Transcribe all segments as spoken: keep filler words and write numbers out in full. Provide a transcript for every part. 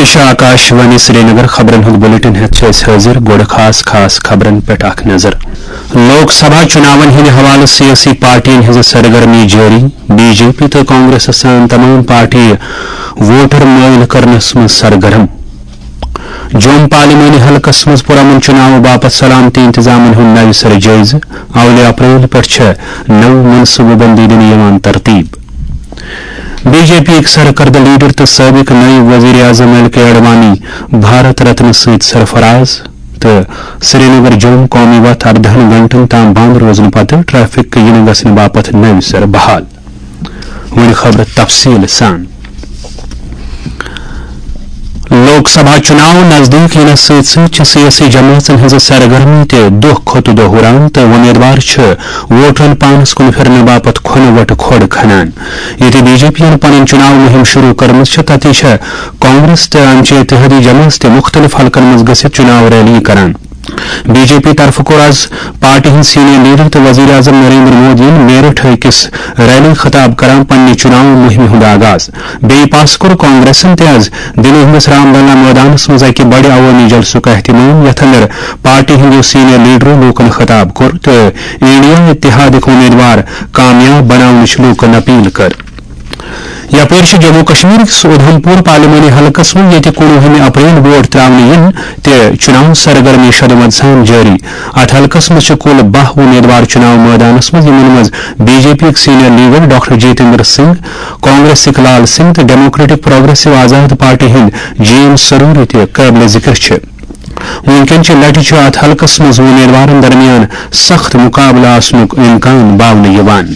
पेशा आकाशवाणी श्रीनगर खबरन हुंद बुलेटिन हेत हाजिर गोड़ खास खास खबरन पे अख नजर। लोकसभा चुनावन हिंद हवाले सियासी पार्टियन हज सरगर्मी जारी। बीजेपी तो कांग्रेस सान तमाम पार्टी वोटर मैल करनस मज सरगर्म। जोम पार्लिमानी हलकस मज पुरमन चुनाव बापत सलामती इंतजामन हुंद नव सर जायज। अवले अप्रैल पे नव मनसूबबंदी दिन यवान तरतीब। बीजेपी एक सरकर्द लीडर तो सबक नई वजीर आजम एल के अडवाणी भारत रत्न सत सरफराज तो श्रीनगर जोम कौमी वत अर्धन घंटन ताम बंद रोजन पत ट्रैफिक इन गसन बापत नव सर बहाल। वन खबर तफसील सान। लोकसभा चुनाव नजदीक इन सत सियासी जमातन हज सरगर्मी ते दुह खोत दुह हुरान तो उम्मीदवार वोटरन पानस कुन फिरने बापत खुन वट खोड़ खनान। ये बीजेपी पन चुनाव मुहिम शुरू करम तत कांग्रेस तो अमचे इत्तेहादी जमात मुख्तलिफ हलकन मज गसित चुनाव रैली करान। बीजेपी तरफ कोर आज पार्टी हिंद सीनियर लीडर तो वजीर आजम नरेंद्र मोदी मेरठ किस रैली खिताब करान पन्ने चुनाव मुहिम हुंद आगाज। बे पास कोर कांग्रेसन ते आज दिल्ली हिंदस रामलला मैदानस मज अकि बड़ अवामी जलसुक एहतमाम यथ अंदर पार्टी हिंद सीनियर लीडर लूकन खिताब कोर तो इंडिया इत्तेहादिक उम्मीदवार कामयाब बनावनच लूकन अपील कर। यपर जम्मू कश्मीर उधमपुर पार्लिमानी हलकस में ये कुनवह अप्रैल वोट त्रावने इन ते चुनाव सरगर्मी शदमद सान जारी। अत हलकस में कुल बह उम्मीदवार चुनाव मैदानस मज यमन मज BJP senior leader doctor Jitendra Singh, Congress Lal Singh तो डेमोक्रेटिक प्रोग्रेसिव आजाद पार्टी हिंद जी एम सरूर ते काबिल जिक्र। वनकन लटि अत हलकस मज उम्मीदवार दरमियान सख्त मुकाबला आसनुक इम्कान बावन यवान।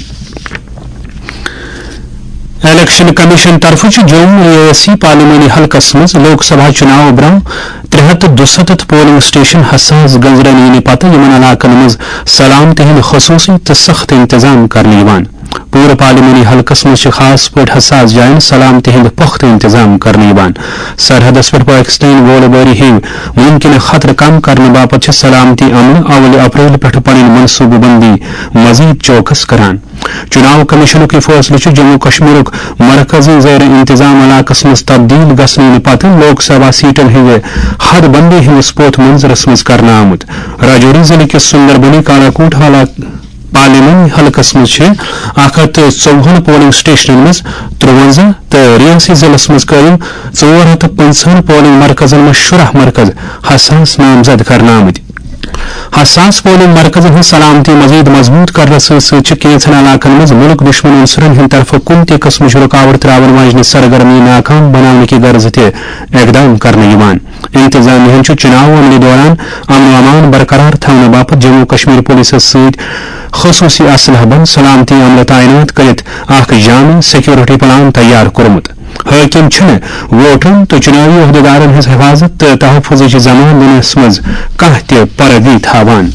इलेक्शन कमीशन तरफ जोम रियासी पार्लिमानी हलकस मज लोकसभा चुनाव ब्रह त्रे हथ दुसत पोलिंग स्टेशन हसास गंजरन इन पत यमन इलाकन मज सलामती हिंद खसूसी तो सख्त इंतजाम करने पूरे पार्लिमानी हलकस मज खास पे हसास जायन सलामती हिंद पुख्त इंतजाम करने सरहदस पे पाकिस्तान गोलबारी हिंद मुमकिन खतर कम करने बापत सलामती अमन अवल अप्रैल पे पन मनसूबबंदी मजीद चौकस करान। चुनाव कमीशन के फैसले जम्मू कश्मीर मरकजी ज़ैर इंतजाम इलाकस मज तब्दील गसन पत लोकसभा सीटन हिंद हदबंदी हिंदस पोत मंजरस मज कर आमुत। राजौरी जिले के सुंदरबनी कालाकोट पार्लिमानी हलकस मज अख हथ चौवन पोलिंग स्टेशन मज त्रुवंजा तो रियासी जिलस मज करीब चौर हथ पंचहन पोलिंग मरकजन मज शुरह मरकज हसास नामजद कर आमत। हसास पोलिंग मरकजन हज सलामती मजीद मजबूत कर कैंसन इलाकन मज मुल्क दुश्मन अंसरन हिंद तरफ कुन ते कस्म रुकावट त्रावन वाजन सरगर्मी नाकाम बनाने की गर्ज ते इकदाम करने इंतजामिया चुनाव अमली दौरान अमन अमान बरकरार थवने बापत जम्मू कश्मीर पुलिस सत खसूसी असलह बंद सलामती अमल तैनात करित अख जामी सिक्योरिटी प्लान तैयार कोरमुत। हाकिम वोटरन तो चुनावी अहदेदारन हज हिफाजत तो तहफुज जमान दिनस मज कह ते परगी थावान।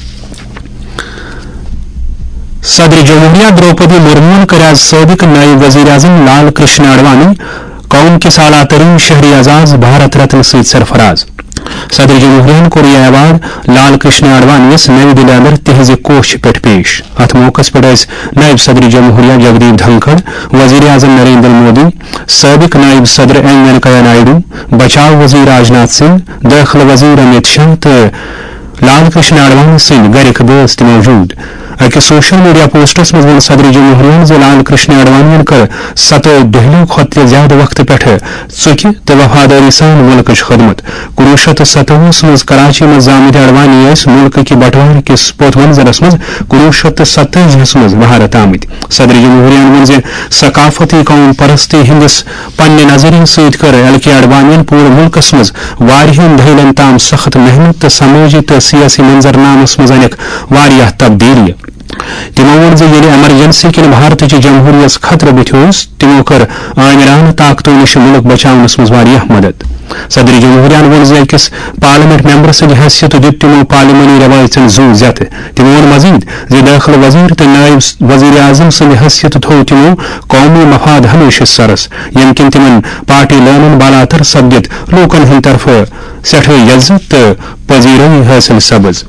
सदर जमहूरिया द्रौपदी मुर्मू कर आज साबिक नायब वजीर आजम लाल कृष्ण अडवाणी कौम के साला तरीन शहरी एजाज भारत रत्न सत सरफराज। सदर जमहूरिया को यह अवार्ड लाल कृष्ण अडवाणी नई दिल्ली अंदर तहज कोश पे पेश। अत मौके पे नायब सदर जमहूरिया जगदीप धनखड़, वजीर आजम नरेंद्र मोदी, सबक नायब सदर एम वेंकैया नायडू, बचाव वजीर राजनाथ सिंह, दाखिल वजीर अमित शाह तो लाल कृष्ण अडवाणी सिंह गरिक दोस्त मौजूद। अक सोशल मीडिया पोस्टस मज वन सदर जमहूरिया लाल कृष्ण अडवाणी कर सतो दहलियों खुद ज्यादा वक्त पे चुकि तो वफादारी सान मुल्क खदमत। कुनू शत सतवुस मज कराची मज आमिद अडवाणी मुल्क की बंटवार किस पोत मंजरस मज कुनू शत सत्ताईस मज भारत आमिद। सदर जमहूरिया वन सकाफती कौम परस्ती हिंदस पन्ने नजरिया सत कर एल के अडवाणी पूरे मुल्कस मज वारियन दहलन ताम सख्त मेहनत तो समाजी तो सियासी मंजरनामस मज अनेक वारिया तब्दीली। तिमो वन ये एमरजेंसी किन भारत जमहूरियस खतर बुथ्योस तिमो कर आमिरान ताकतों नश मुल्क बचावनस मज वारिया मदद। सदर जमहूरिया वन अकिस पार्लियामेंट मेंबर सद हैसियत दित तिमो पार्लिमानी रवायतन जू जत। तिमो वन मजीद जे दाखिल वजीर तो नायब वजीर आजम सद हैसियत थो तिमो कौमी मफाद हमेशा सरस यम किन तिमन पार्टी लानन बालातर सब्दित लोकन हिंद तरफ सठ यज्जत तो पजीरई हासिल सब्ज।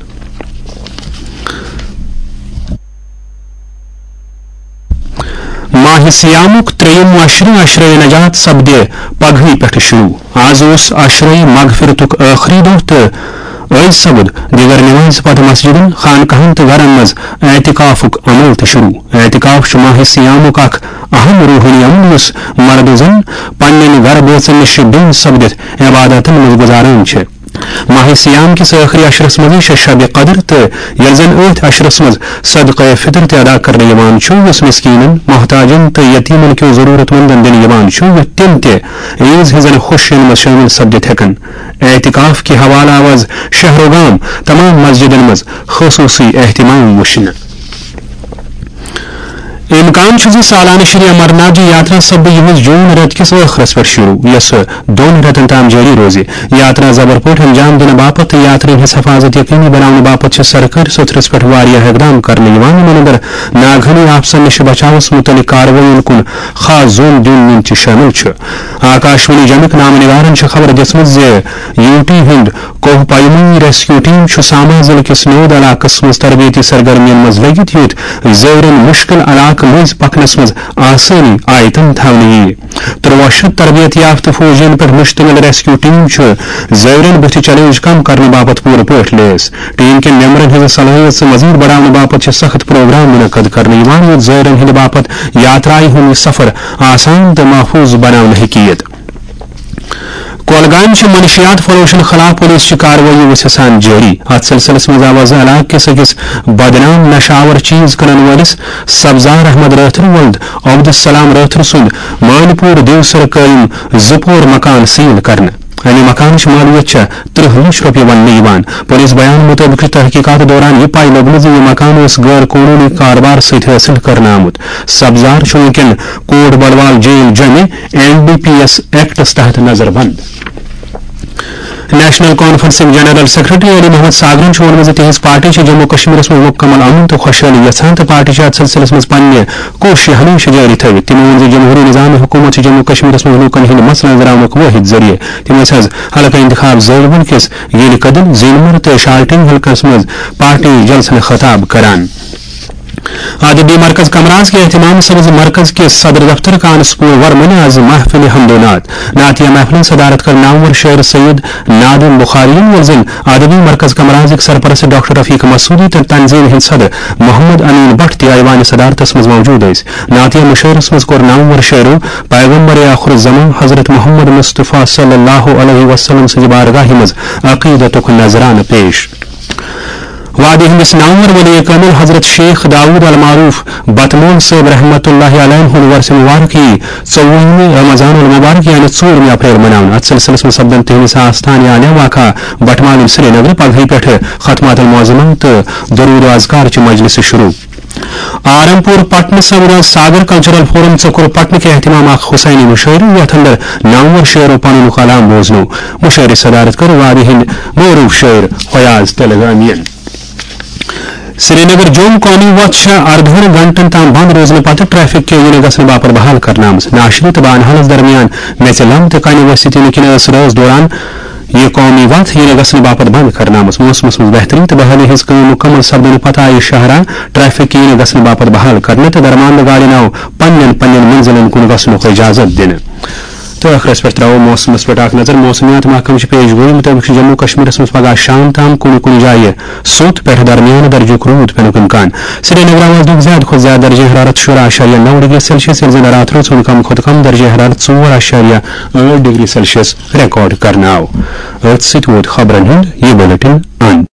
माह सियामुक त्रेयम अशर अशर नजात सपदे पगह पे शुरू आज अशर मगफिरतुक आखिरी दह तो ऐज सपद दिगर नमाज पत मस्जिदन खानकाहन तो घरन मज एतिकाफुक अमल तो शुरू एतिकाफ माह सियामुक अख अहम रूहानी अमल यस मर्द जन पन्न घर बोचन नश बेन सपदित इबादतन मज गुजारान छ माह सियाम किस आखिरी अशरस मज शब कदर तो यल जन अथ अशरस मज सदक़े फितर ते अदा करने यवान छु यस मिस्कीनन मोहताजन तो यतीमन क्यों जरूरतमंदन दिन यवान छु व तिम ते ईज हिजन खुशियन मज शामिल सपदित हेकन एतिकाफ की हवाला आवाज शहरोगाम तमाम मस्जिदन मज खसूसी एहतिमाम वशन इम्कान सालाना श्री अमरनाथ जी यात्रा सब यह जून रत किस ٲخرس पे शुरू यस दोन रतन ताम जारी रोजे यात्रा जबर पे अंजाम दिन बापत यात्रियों हज हिफाजत यकीनी बनाने बापत सरकारी सुथरस पे वारियाह इकदाम करने मगर नागहनी आपसन नश बचावस मुतलिक कार्रवाई कुन खास जोन दिन शामिल आकाशवाणी जमिक नाम निगारन खबर दिसमत जे यूटी हिंद कोह पायमी रेस्क्यू टीम सामा जिले किस नोद इलाकस मज तरबेती सरगर्मियन मज लगित यूत जैरन मुश्किल इलाक मज पकनस मज आसानी आयतन थावने त्रुवा शत तरबियत याफ्त फौजियन पे मुश्तमिल रेस्क्यू टीम जैरन बुथ चैलेंज कम करने बापत पूरे पे लेस टीम के मेंबरन हज सलाहियत से मजीद बढ़ाने बापत सख्त प्रोग्राम मुनक़द करने जैरन हिंद बापत यात्राई हुन सफर आसान तो महफूज बनाने हकीयत कोलगाम मनशियात फरोशन खिलाफ पुलिस कार्रवाई वसान जारी अत सिलसिलस मज आवाज इलाक किस अकिस बदनाम नशावर चीज कन वलिस सब्जार अहमद राथर वल्द अब्दुलसलाम राथर सुंद मानपुर देवसर कायम जपोर मकान सील करने अमे मकान मालियत त्रिह लक्ष रुपये वन पुलिस बयान मुताबिक तहकीकात दौरान यह पाई लबन यह मकान गैर कानूनी कारोबार सहित हासिल करना आमुत सब्जार वनकन कोट बलवाल जेल जमे एन डी पी एस एक्टस तहत नजर बंद नेशनल कॉन्फ्रेंसिंग जनरल सेक्रेटरी अली मोहम्मद सागरन वोन तिज पार्टी जम्मू कश्मीर में मुकम्मल अमन तो खुशहाली यछान तो पार्टी अत सिलसिलस मज पन्ने कोशिश हमेशा जारी थवित तिमो वो जमहूरी निजाम हुकूमत जम्मू कश्मीर में लूकन हिंद मसलन जरावनुक वाहिद जरिए तिम हल्का इंतखाब जलवन किस गिल कदल जीनमर तो शाल्टिंग हल्कस मज पार्टी जलसन खताब करान आदिबी मरकज कमराज के एहतमाम सबज मरकज के सदर दफ्तर कानसपुर वर्मन आज महफिल हमदोनात नातिया महफिल सदारत कर नामवर शेर सैयद नादिम बुखारियन वजन आदिबी मरकज कमराज एक सरपरस्त डॉक्टर रफीक मसूदी तो तंजीम हिंद सदर मोहम्मद अमीन भट्ट ति आईवान सदारत मज मौजूद नातिया मुशैरस मज कोर नामवर शेरो पैगम्बर आखिर ज़मान हजरत मोहम्मद मुस्तफ़ा सल्लल्लाहु अलैहि वसल्लम से बारगाह मज अकीदतुक नजरान पेश वादी हिंद नामवर वली कामिल हजरत शेख दाऊद अल मारूफ बतमोल साहब रहमतुल्लाहि अलैहि वर्ष मुबारक चौवहवीं रमजान उल मुबारक यानी चौरहवीं अप्रैल मनावन अत सिलसिलस में सपदन तिहस आस्थान आलिया वाक़ा बटमाल श्रीनगर पगह पे खतमात मुअज़्ज़मा तो दरूद अज़कार मजलिस शुरू आरमपुर पटन समुदाय सागर कल्चरल फोरम चकुर पटन के एहतमाम हुसैनी मुशायरे यथ अंदर नामवर शेर पन कलाम बोजनो मुशायरे सदारत कर वादी हिंद मरूफ शेर फयाज तेलगामियन श्रीनगर जोम कौमी वत अर्धन घंटन ताम बंद रोजन पत ट्रैफिक के इन गसन बापर बहाल करना नाशरी तो बानहालस दरमियान मे लम तो कन वस्ती रोज दौरान यह कौमी वत इन गसन बापत बंद करना मौसमस मज बेहतरी तो बहाली हज मुकम्मल सपदन पत आय शहरा ट्रैफिक के इन गसन बापत बहाल करने तो दरमान गाड़ी नाव पन्न पन्न मंजिलन कुन गसन इजाजत दिन तो अखरस पे त्रो मौसमस पे नजर मौसमियात महकम पेश गोई मुताबिक जम्मू कश्मीर में पगह शाम तम कुन कुन जाए सोत पे दरमियान दर्जुक रूद पेनुक इम्कान श्रीनगर आवाज दुख ज्यादा खुद ज्यादा दर्ज हरारत शुरा अशारिया नौ डिग्री सेल्सियस रात रोज कम खुद कम दर्ज हरारत चौर अशारिया आठ डिग्री सेल्सियस रिकॉर्ड करना खबरन हंद ये बुलेटिन